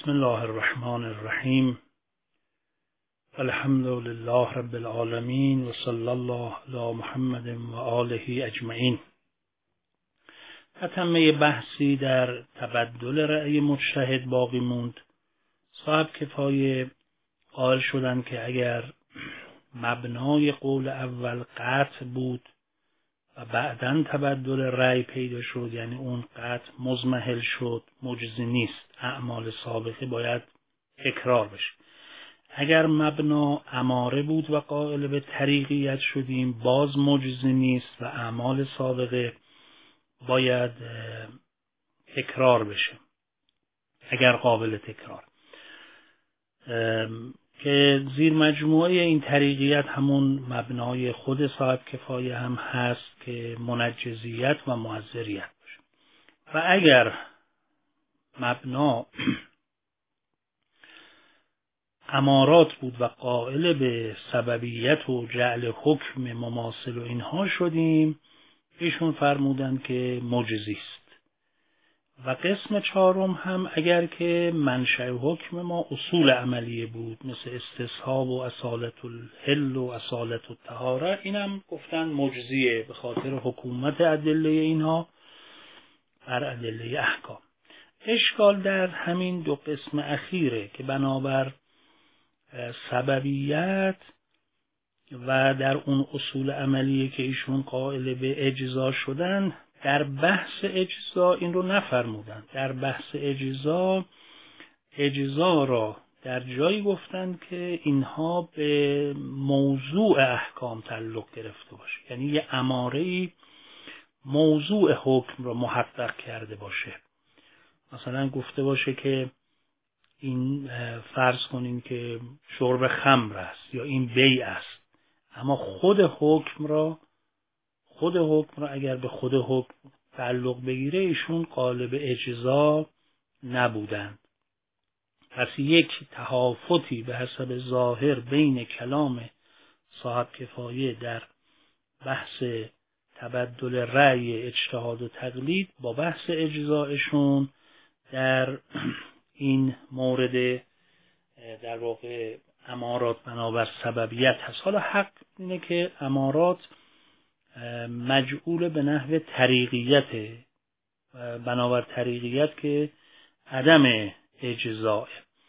بسم الله الرحمن الرحیم. الحمد لله رب العالمین و صلی الله علی محمد و آله اجمعین. تتمه بحثی در تبدل رأی مجتهد باقی موند. صاحب کفایه قائل شدند که اگر مبنای قول اول قطع بود و بعداً تبدل رأی پیدا شد، یعنی اون قطع مضمحل شد، مجزی نیست، اعمال سابقه باید تکرار بشه. اگر مبنا اماره بود و قائل به طریقیت شدیم، باز مجزی نیست و اعمال سابقه باید تکرار بشه اگر قابل تکرار. که زیر مجموعه این طریقیت همون مبنای خود صاحب کفایه هم هست که منجزیت و معذریت باشه. و اگر مبنا امارات بود و قائل به سببیت و جعل حکم مماثل و اینها شدیم، ایشون فرمودن که مجزی است. و قسم چهارم هم اگر که منشأ حکم ما اصول عملیه بود، مثل استصحاب و اصالت الحل و اصالت الطهاره، اینم گفتن مجزیه به خاطر حکومت ادله اینها بر ادله احکام. اشکال در همین دو قسم اخیره که بنابر سببیت و در اون اصول عملیه که ایشون قائل به اجزا شدن، در بحث اجزا این رو نفرمودن. در بحث اجزا را در جایی گفتن که اینها به موضوع احکام تعلق گرفته باشه، یعنی یه اماره‌ای موضوع حکم را محقق کرده باشه. مثلا گفته باشه که این فرض کنیم که شرب خمر است یا این بیع است، اما خود حکم را اگر به خود حکم تعلق بگیره ایشون قائل به اجزا نبودند. پس یک تهافتی به حسب ظاهر بین کلام صاحب کفایه در بحث تبدل رأی اجتهاد و تقلید با بحث اجزایشون در این مورد در واقع امارات بنابر سببیت هست. حالا حق اینه که امارات مجعول به نحو طریقیت، بنابر طریقیت که عدم اجزاء.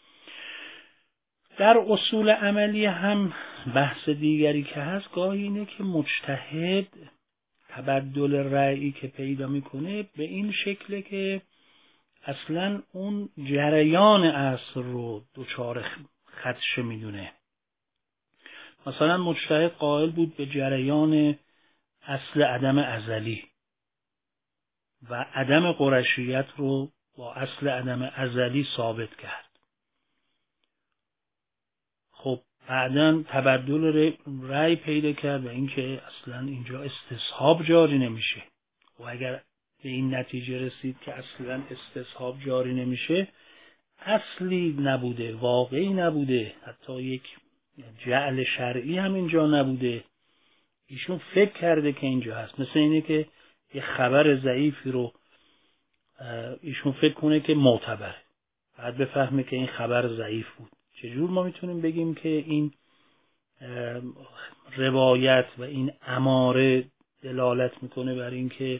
در اصول عملی هم بحث دیگری که هست گاهی اینه که مجتهد تبدل رأیی که پیدا میکنه به این شکله که اصلا اون جریان اصل رو دچار خدشه میدونه. مثلا مجتهد قائل بود به جریان اصل عدم ازلی و عدم قرشیت رو با اصل عدم ازلی ثابت کرد. خب بعداً تبدل رأی پیدا کرد و اینکه اصلا اینجا استصحاب جاری نمیشه. و اگر به این نتیجه رسید که اصلا استصحاب جاری نمیشه، اصلی نبوده، واقعی نبوده، حتی یک جعل شرعی هم اینجا نبوده، ایشون فکر کرده که اینجا هست. مثل اینه که یه خبر ضعیفی رو ایشون فکر کنه که معتبره، بعد بفهمه که این خبر ضعیف بود. چجور ما میتونیم بگیم که این روایت و این اماره دلالت میکنه بر این که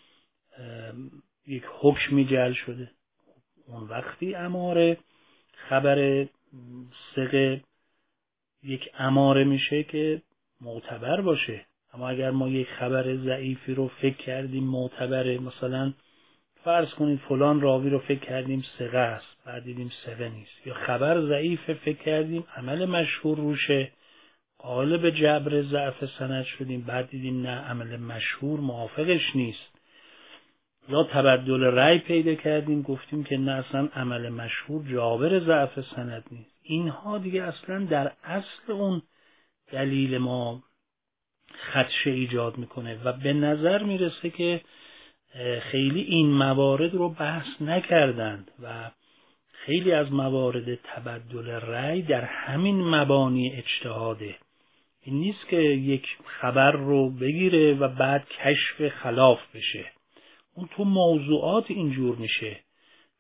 یک حکمی جعل شده؟ اون وقتی اماره خبر ثقه یک اماره میشه که معتبر باشه. اما اگر ما یک خبر ضعیفی رو فکر کردیم معتبره، مثلا فرض کنید فلان راوی رو فکر کردیم ثقه است، بعد دیدیم ثقه نیست، یا خبر ضعیف فکر کردیم عمل مشهور روشه، قائل به جبر ضعف سند شدیم، بعد دیدیم نه، عمل مشهور موافقش نیست. یا تبدل رأی پیدا کردیم گفتیم که نه، اصلا عمل مشهور جابر ضعف سند نیست. اینها دیگه اصلا در اصل اون دلیل ما خدشه ایجاد میکنه و به نظر میرسه که خیلی این موارد رو بحث نکردند و خیلی از موارد تبدل رأی در همین مبانی اجتهاده. این نیست که یک خبر رو بگیره و بعد کشف خلاف بشه. اون تو موضوعات اینجور میشه،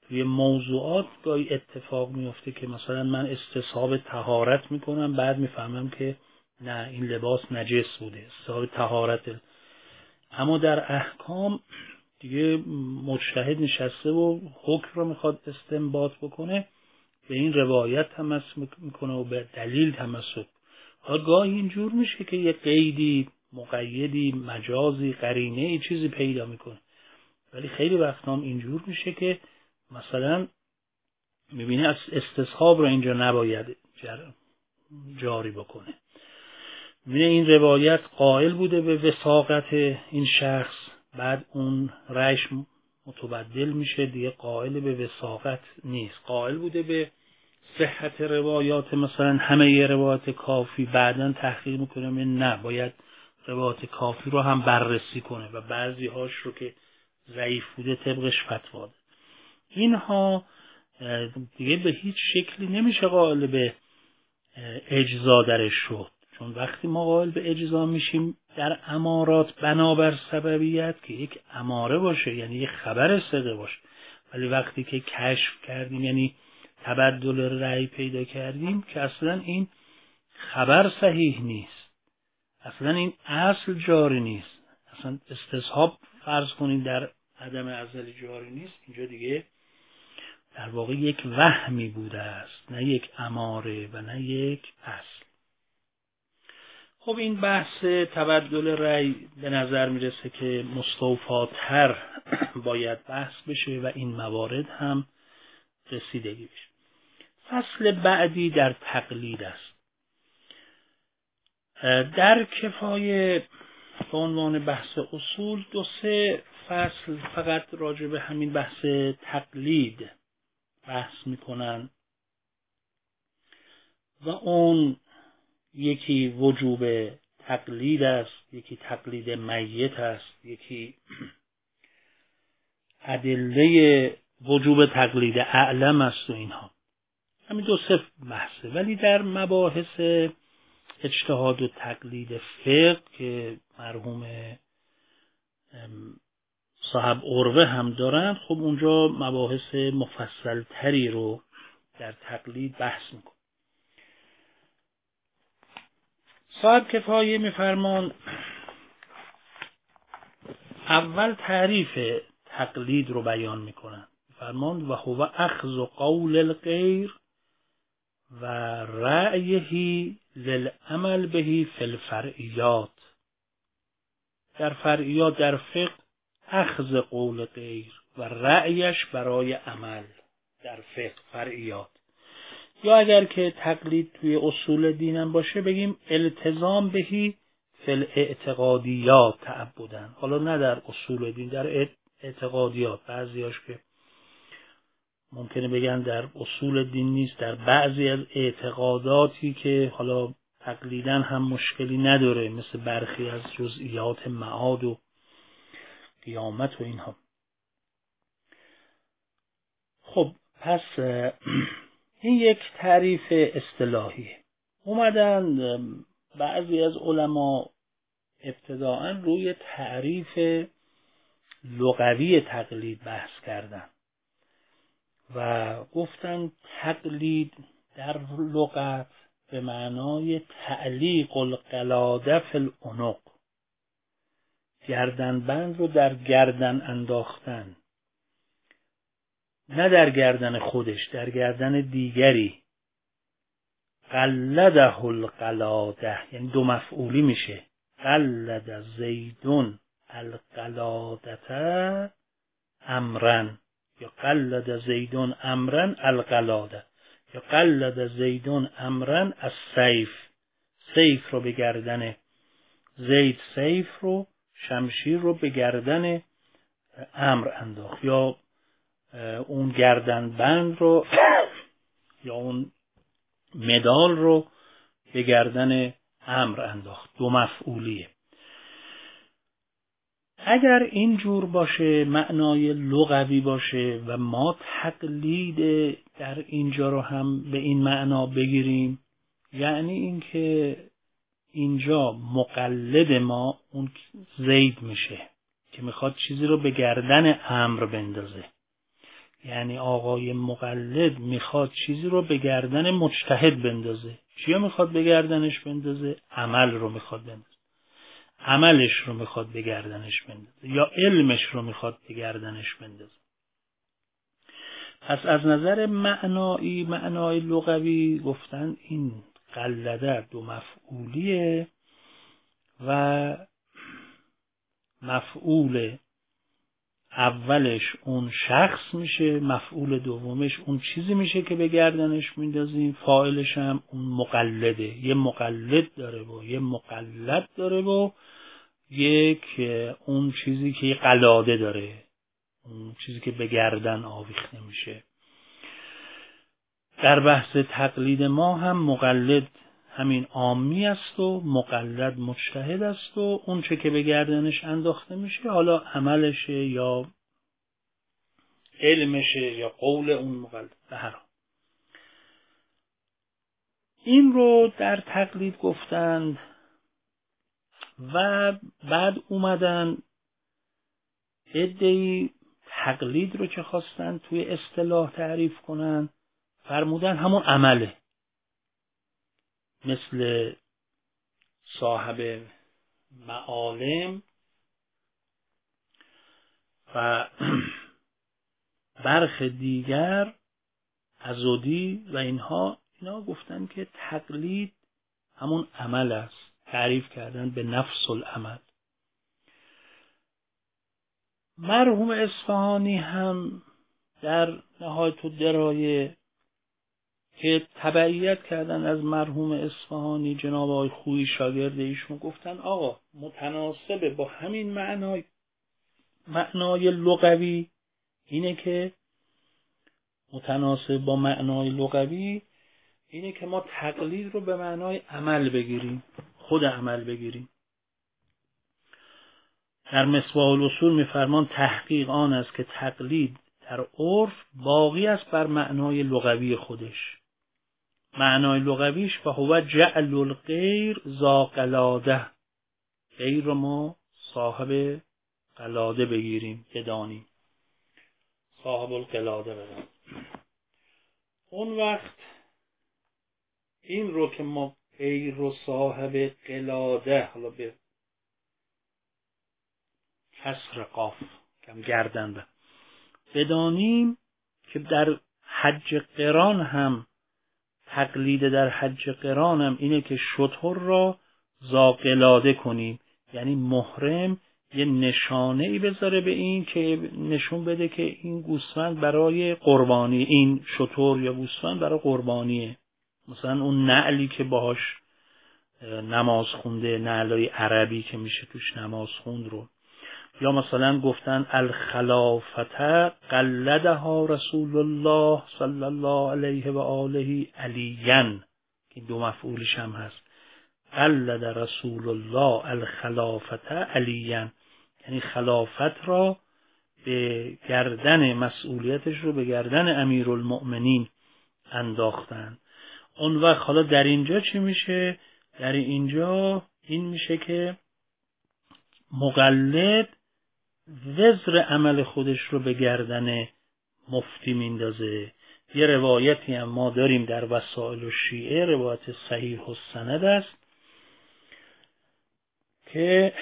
توی موضوعات گاهی اتفاق میفته که مثلا من استصحاب طهارت میکنم، بعد میفهمم که نه این لباس نجس بوده، استصحاب طهارت. اما در احکام دیگه مجتهد نشسته و حکم رو میخواد استنباط بکنه، به این روایت تمسک میکنه و به دلیل تمسک. حالا گاهی اینجور میشه که یه قیدی، مقیدی، مجازی، قرینه چیزی پیدا میکنه، ولی خیلی وقتا هم اینجور میشه که مثلا میبینه از استصحاب رو اینجا نباید جاری بکنه. میبینه این روایت قائل بوده به وثاقت این شخص، بعد اون رأیش متبدل میشه، دیگه قائل به وثاقت نیست، قائل بوده به صحت روایات، مثلا همه یه روایت کافی، بعداً تحقیق میکنه نه باید روایت کافی رو هم بررسی کنه و بعضی هاش رو که ضعیف بوده طبقش فتوا ده. اینها دیگه به هیچ شکلی نمیشه قائل به اجزا درش شد، چون وقتی ما قائل به اجزا میشیم در امارات بنابر سببیت که یک اماره باشه، یعنی یک خبر ثقه باشه، ولی وقتی که کشف کردیم یعنی تبدل رأی پیدا کردیم که اصلا این خبر صحیح نیست، اصلا این اصل جاری نیست، اصلا استصحاب فرض کنید در عدم ازل جاری نیست، اینجا دیگه در واقع یک وهمی بوده است، نه یک اماره و نه یک اصل. خب این بحث تبدل رأی به نظر میرسه که مستوفاتر باید بحث بشه و این موارد هم رسیدگی بشه. فصل بعدی در تقلید است. در کفایه به عنوان بحث اصول 2-3 فصل فقط راجع به همین بحث تقلید بحث میکنن و اون یکی وجوب تقلید است، یکی تقلید میت است، یکی ادله وجوب تقلید اعلم است و اینها. همین 2-3 بحثه، ولی در مباحث اجتهاد و تقلید فقه که مرحوم صاحب عروه هم دارن، خب اونجا مباحث مفصل تری رو در تقلید بحث میکن. صاحب کفایه میفرمان اول تعریف تقلید رو بیان میکنن، میفرمان و هو اخذ قول الغیر و رأیه للعمل بهی فی الفرعیات. در فرعیات در فقه اخذ قول غیر و رأیش برای عمل در فقه فرعیات، یا اگر که تقلید توی اصول دینم باشه بگیم التزام بهی فی الاعتقادیات تعبدن. حالا نه در اصول دین، در اعتقادیات، بعضیاش که ممکنه بگن در اصول دین نیست، در بعضی از اعتقاداتی که حالا تقلیدن هم مشکلی نداره، مثل برخی از جزئیات معاد و قیامت و اینها. خب پس این یک تعریف اصطلاحی. اومدن بعضی از علما ابتداءً روی تعریف لغوی تقلید بحث کردن و گفتن تقلید در لغت به معنای تعلیق القلاده فی العنق، گردنبند رو در گردن انداختن، نه در گردن خودش، در گردن دیگری. قلده القلاده یعنی 2 مفعولی میشه، قلد زیدون القلادته امرن، یا قلد زیدون امرن القلاده، یا قلد زیدون امرن السیف، سیف رو به گردن زید، سیف رو، شمشیر رو به گردن امر انداخت، یا اون گردن بند رو یا اون مدال رو به گردن امر انداخت. 2 مفعولیه. اگر این جور باشه، معنای لغوی باشه و ما تقلید در اینجا رو هم به این معنا بگیریم، یعنی اینکه اینجا مقلد ما اون زید میشه که میخواد چیزی رو به گردن امر بندازه، یعنی آقای مقلد میخواد چیزی رو به گردن مجتهد بندازه. چیه میخواد به گردنش بندازه؟ عمل رو میخواد بندازه. عملش رو میخواد به گردنش بندازه یا علمش رو میخواد به گردنش بندازه. پس از نظر معنای لغوی گفتن این قلده دو مفعولیه و مفعول اولش اون شخص میشه، مفعول دومش اون چیزی میشه که به گردنش میندازیم، فاعلش هم اون مقلده. یه مقلد داره و یه مقلد داره و یک اون چیزی که یه قلاده داره، اون چیزی که به گردن آویخته میشه. در بحث تقلید ما هم مقلد همین عامی است و مقلد مجتهد است و اون چه که به گردنش انداخته میشه حالا عملشه یا علمشه یا قول اون مقلد. به هر حال این رو در تقلید گفتند و بعد اومدن عده‌ای تقلید رو که خواستن توی اصطلاح تعریف کنن فرمودن همون عمله، مثل صاحب معالم و برخ دیگر عزودی و اینا گفتن که تقلید همون عمل است، تعریف کردن به نفس العمل. مرحوم اصفهانی هم در نهایت الدرایه که تبعیت کردن از مرحوم اصفهانی جناب آقای خویی شاگرد ایشون گفتن آقا متناسب با همین معنای لغوی اینه که ما تقلید رو به معنای عمل بگیریم، خود عمل بگیریم. در مصباح الاصول میفرمان تحقیق آن است که تقلید در عرف باقی است بر معنای لغوی خودش. معنای لغویش فهو جعل الغیر ذا قلاده، غیر رو ما صاحب قلاده بگیریم، بدانیم صاحب القلاده بدانیم. اون وقت این رو که ما غیر رو صاحب قلاده، حالا به کسر قاف کم گردن بدانیم که در حج قران هم تقلید در حج قران هم اینه که شتر را ذا قلاده کنیم، یعنی محرم یه نشانه ای بذاره به این که نشون بده که این گوسفند برای قربانی، این شتر یا گوسفند برای قربانیه. مثلا اون نعلی که باهاش نماز خونده، نعلای عربی که میشه توش نماز خوند رو، یا مثلا گفتن الخلافته قلدها رسول الله صلی الله علیه و آله علیاً که دو مفعولش هم هست. قلد رسول الله الخلافته علیاً یعنی خلافت را به گردن، مسئولیتش رو به گردن امیرالمؤمنین انداختن. اون وقت حالا در اینجا چی میشه؟ در اینجا این میشه که مقلد وزر عمل خودش رو به گردن مفتی میندازه. یه روایتی هم ما داریم در وسائل الشیعه، روایت صحیح السند است که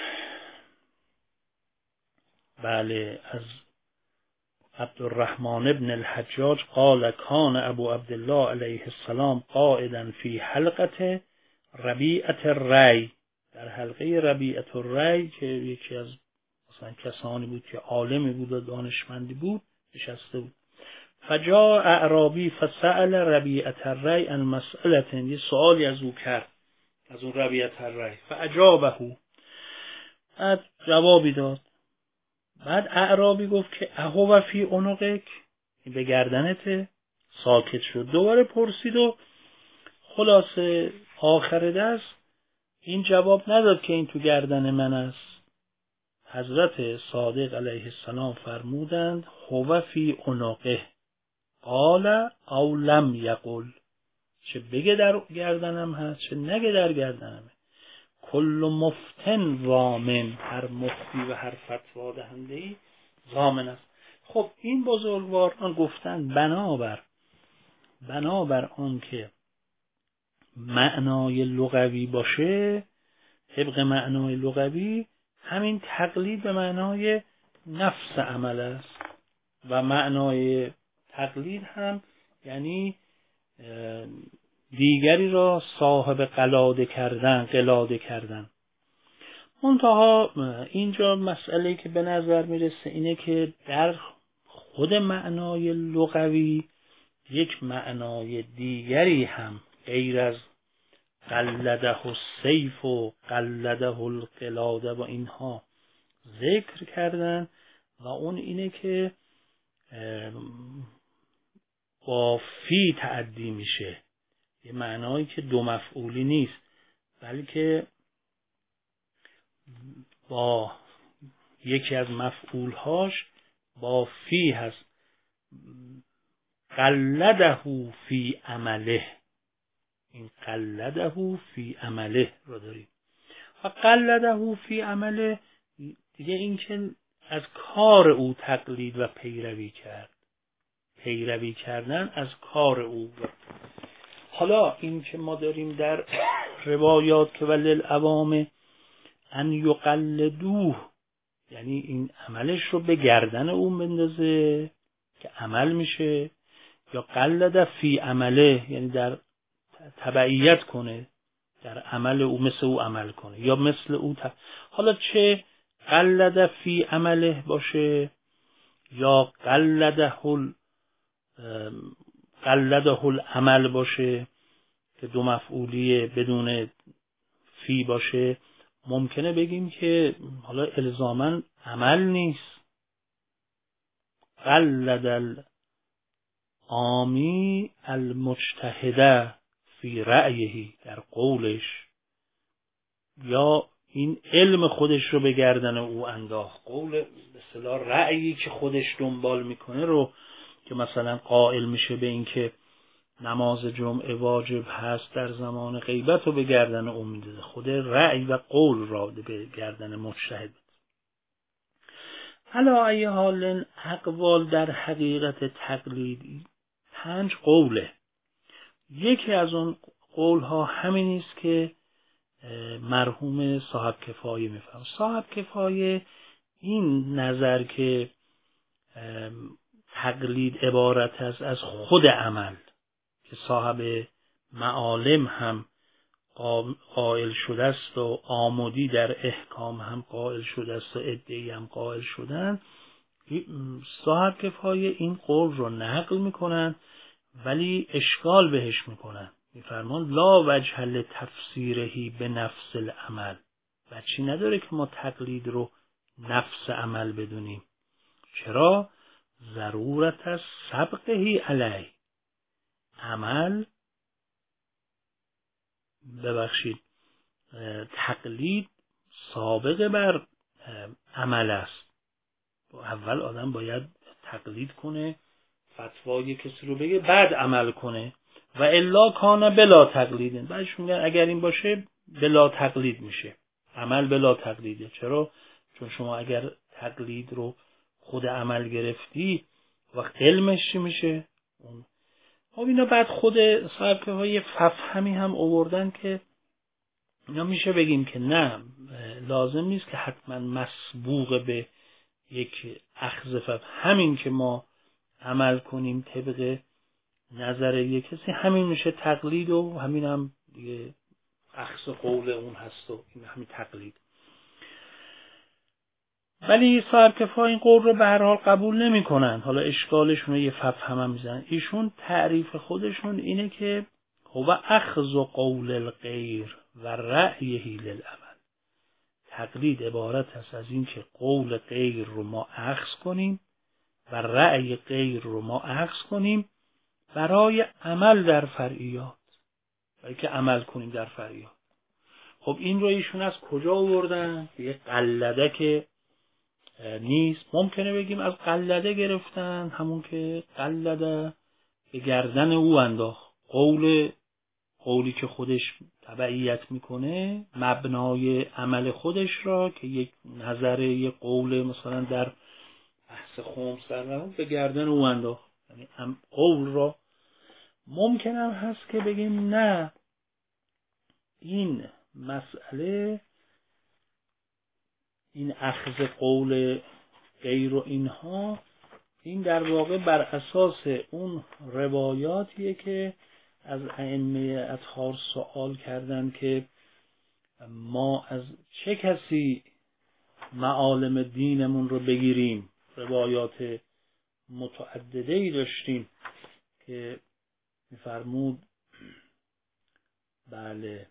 بله از عبدالرحمن ابن الحجاج قال کان ابو عبدالله علیه السلام قائدا فی حلقه ربیعة الری، در حلقه ربیعة الری که یکی از مثلا کسانی بود که عالمی بود و دانشمندی بود نشسته بود. فجاء اعرابی فسأل ربیعة الری عن مسئلة، یه سوالی از او کرد، از اون ربیعة الری، فاجابه، بعد جوابی داد. بعد اعرابی گفت که اهو فی عنقک، به گردنته. ساکت شد. دوباره پرسید و خلاصه آخر دست این جواب نداد که این تو گردن من است. حضرت صادق علیه السلام فرمودند هو فی عنقه قال او لم یقل، چه بگه در گردنم هست چه نگه در گردنمه. کل مفتن ضامن، هر مفتی و هر فتوا دهنده‌ای ضامن است. خب این بزرگواران گفتن بنابر آن که معنای لغوی باشه، طبق معنای لغوی همین تقلید به معنای نفس عمل است و معنای تقلید هم یعنی دیگری را صاحب قلاده کردن. منتها اینجا مسئله که به نظر میرسه اینه که در خود معنای لغوی یک معنای دیگری هم غیر از قلده السیف و قلده القلاده و اینها ذکر کردن و اون اینه که با فی تعدی میشه، یه معنایی که دو مفعولی نیست بلکه با یکی از مفعولهاش با فی هست. قلده فی عمله، این قلده فی عمله رو داریم و قلده فی عمله دیگه این که از کار او تقلید و پیروی کردن از کار او. حالا این که ما داریم در روایات که وللعوام ان یقلدوه، یعنی این عملش رو به گردن اون بندازه که عمل میشه، یا قلد فی عمله یعنی در تبعیت کنه در عمل او، مثل او عمل کنه یا مثل او حالا چه قلد فی عمله باشه یا قلده العمل باشه که دو مفعولی بدون فی باشه، ممکنه بگیم که حالا الزاماً عمل نیست. قلد العامی المجتهده فی رأیه، در قولش، یا این علم خودش رو به گردن او انداخت، قول به اصطلاح رأیی که خودش دنبال میکنه رو که مثلا قائل میشه به این که نماز جمعه واجب هست در زمان غیبت رو به گردن او میده، خود رأی و قول را به گردن مجتهد. علی ای حال اقوال در حقیقت تقلید 5 قوله. یکی از اون قولها همین است که مرحوم صاحب کفایه میفهم. صاحب کفایه این نظر که تقلید عبارت است از خود عمل که صاحب معالم هم قائل شده است و آمودی در احکام هم قائل شده است و ادعی هم قائل شدن، صاحب کفایه این قول رو نقل میکنن ولی اشکال بهش میکنن، میفرمان لا وجه لتفسیرهی به نفس العمل، وجهی نداره که ما تقلید رو نفس عمل بدونیم. چرا؟ ضرورت از سبقهی علی، عمل تقلید سابقه بر عمل است. اول آدم باید تقلید کنه، فتوای کسی رو بگه، بعد عمل کنه و الا کان بلا تقلیدن. بعدش میگن اگر این باشه بلا تقلید میشه، عمل بلا تقلیده. چرا؟ چون شما اگر تقلید رو خود عمل گرفتی و علمش چی میشه؟ خب اینا بعد خود صاحب های ففهمی هم آوردن که اینا میشه بگیم که نه، لازم نیست که حتما مسبوق به یک اخذ ففهم، همین که ما عمل کنیم طبق نظر یک کسی همین میشه تقلید و همین هم دیگه اخذ قول اون هست و این همین تقلید. ولی صاحب کفا این قول رو به هر حال قبول نمی کنن. حالا اشکالشون رو یه ففهم هم میزنن. ایشون تعریف خودشون اینه که هو اخذ قول الغیر و رأیه للعمل. تقلید عبارت است از این که قول غیر رو ما اخذ کنیم و رأی غیر رو ما اخذ کنیم برای عمل در فرعیات، برای که عمل کنیم در فرعیات. خب این رو ایشون از کجا آوردن؟ یه قلده که نیست. ممکنه بگیم از قلده گرفتن، همون که قلده به گردن او انداخت، قولی که خودش تبعیت میکنه، مبنای عمل خودش را که یک نظر، یک قول مثلا در بحث خمس در نمود به گردن او انداخت. یعنی قول را ممکن هم هست که بگیم نه، این مسئله، این اخذ قول غیر و اینها، این در واقع بر اساس اون روایاتیه که از ائمه اطهار سوال کردن که ما از چه کسی معالم دینمون رو بگیریم. روایات متعدده‌ای داشتیم که می‌فرمود بله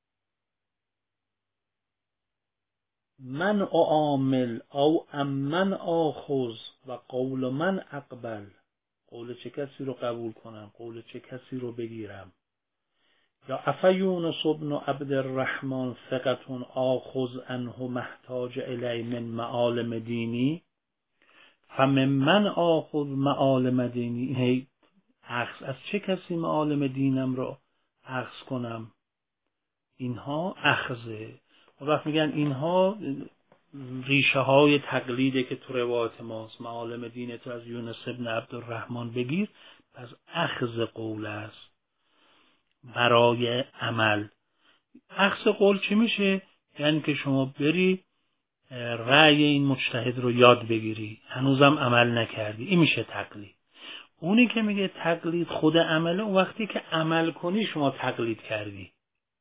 من اعامل او امن آخذ و قول من اقبل، قول چه کسی رو قبول کنم، قول چه کسی رو بگیرم. یا افیونس ابن عبد الرحمن ثقة آخذ عنه محتاج الی من معالم دینی فمن آخذ معالم دینی. هی اخذ از چه کسی معالم دینم رو اخذ کنم؟ اینها اخذه. و وقت میگن اینها ریشه های تقلیده که تو روایت ماست، معالم دین تو از یونس ابن عبدالرحمن بگیر، پس اخذ قول است برای عمل. اخذ قول چی میشه؟ یعنی که شما بری رأی این مجتهد رو یاد بگیری، هنوزم عمل نکردی، این میشه تقلید. اونی که میگه تقلید خود عمله، اون وقتی که عمل کنی شما تقلید کردی.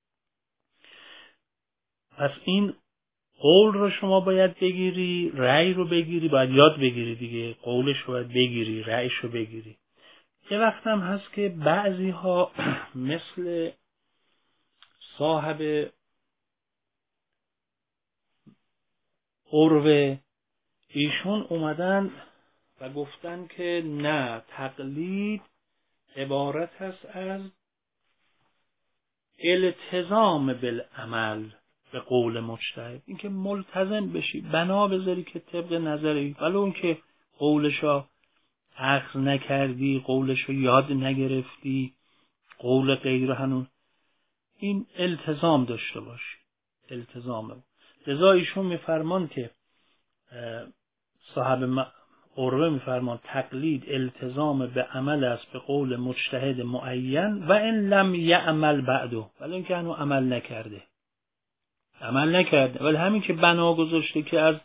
پس این قول رو شما باید بگیری، رأی رو بگیری، باید یاد بگیری دیگه، قولش رو باید بگیری، رأیش رو بگیری. یه وقت هم هست که بعضی ها مثل صاحب عروه، ایشون اومدن و گفتن که نه، تقلید عبارت هست از التزام بالعمل به قول مجتهد، اینکه ملتزم بشی، بنا بذاری که طبق نظری، ولو اون که قولشو اخذ نکردی، قولشو یاد نگرفتی، قول غیر هنوز، این التزام داشته باشی، التزامه. لذا ایشون میفرمان که صاحب عروه میفرمان تقلید التزام به عمل است به قول مجتهد معین و ان لم یعمل بعده، ولی اینکه هنوز عمل نکرده، ولی همین که بنا گذاشته که از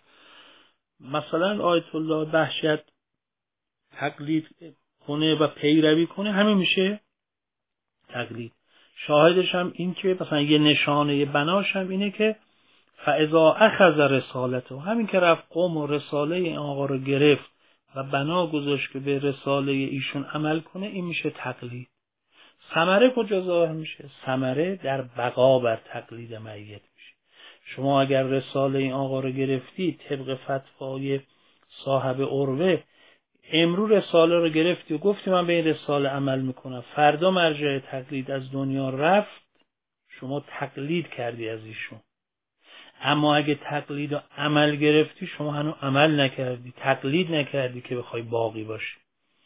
مثلا آیت الله بهجت تقلید کنه و پیروی کنه، همین میشه تقلید. شاهدش هم این که مثلا یه نشانه بناش هم اینه که فاذا اخذ رسالته، همین که رفت قوم و رساله این آقا رو گرفت و بنا گذاشت که به رساله ایشون عمل کنه، این میشه تقلید. ثمره کجا ظاهر میشه؟ ثمره در بقا بر تقلید میت میشه. شما اگر رساله این آقا رو گرفتی طبق فتوای صاحب عروه، امرو رساله رو گرفتی و گفتی من به این رساله عمل میکنم، فردا مرجع تقلید از دنیا رفت، شما تقلید کردی از ایشون. اما اگه تقلید و عمل گرفتی، شما هنوز عمل نکردی، تقلید نکردی که بخوای باقی باشی.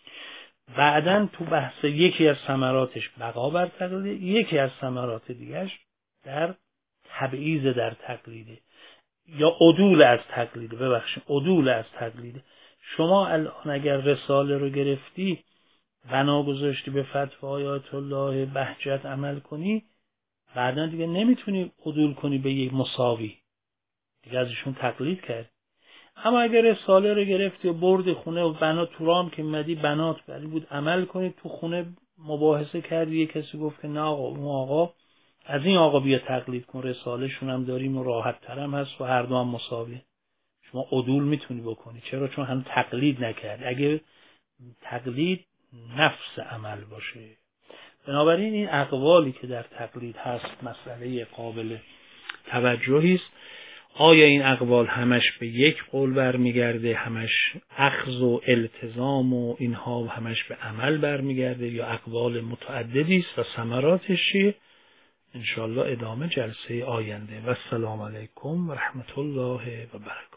بعدن تو بحث یکی از ثمراتش بقا بر تقلید، یکی از ثمرات دیگرش در تبعیض در تقلیده یا عدول از تقلیده، عدول از تقلیده. شما الان اگر رساله رو گرفتی، بنا گذاشتی به فتوای آیت الله بهجت عمل کنی، بعدا دیگه نمیتونی عدول کنی به یک مساوی، دیگه ازشون تقلید کرد. اما اگر رساله رو گرفتی و برد خونه و بنا تو رام که مدی بنات بری بود عمل کنی، تو خونه مباحثه کردی، یه کسی گفت که نه آقا، اون آقا از این آقا بیا تقلید کن، رساله شون هم داریم و راحت ترم هست و هر دو هم مساویه، شما عدول میتونی بکنی. چرا؟ چون هم تقلید نکرد. اگه تقلید نفس عمل باشه. بنابراین این اقوالی که در تقلید هست مسئله قابل توجهی است. آیا این اقوال همش به یک قول برمیگرده، همش اخذ و التزام و اینها همش به عمل برمیگرده، یا اقوال متعددی است و ثمراتش چیه؟ انشاءالله ادامه جلسه آینده. و السلام علیکم و رحمت الله و برکاته.